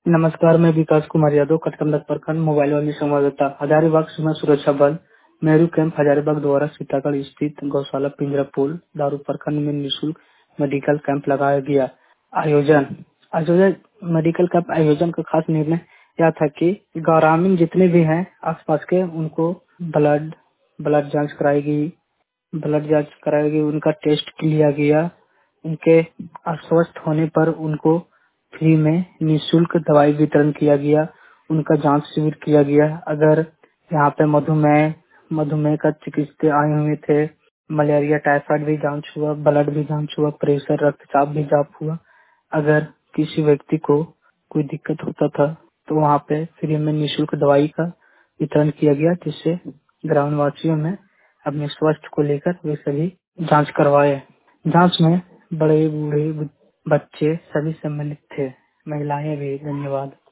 नमस्कार, मैं विकास कुमार यादव, कटकमलक प्रखंड मोबाइल वाली संवाददाता। हजारीबाग सीमा सुरक्षा बल नेहरू कैंप हजारीबाग द्वारा सीतागढ़ स्थित गौशाला पिंजरापुर दारू प्रखंड में निःशुल्क मेडिकल कैंप लगाया गया। आयोजन आयोजन मेडिकल कैंप आयोजन का खास निर्णय यह था कि ग्रामीण जितने भी हैं आसपास के, उनको ब्लड ब्लड जांच कराई गई। उनका टेस्ट लिया गया। उनके अस्वस्थ होने पर उनको फ्री में निःशुल्क दवाई वितरण किया गया। उनका जांच शिविर किया गया। अगर यहाँ पे मधुमेह मधुमेह का चिकित्सक आए हुए थे, मलेरिया टाइफाइड भी जांच हुआ, ब्लड भी जांच हुआ, प्रेशर रक्तचाप भी जांच हुआ। अगर किसी व्यक्ति को कोई दिक्कत होता था तो वहाँ पे फ्री में निःशुल्क दवाई का वितरण किया गया, जिससे ग्रामीण वासियों में अपने स्वास्थ्य को लेकर वे सभी जांच करवाए। जांच में बड़े बूढ़े बच्चे सभी सम्मिलित थे, महिलाएं भी। धन्यवाद।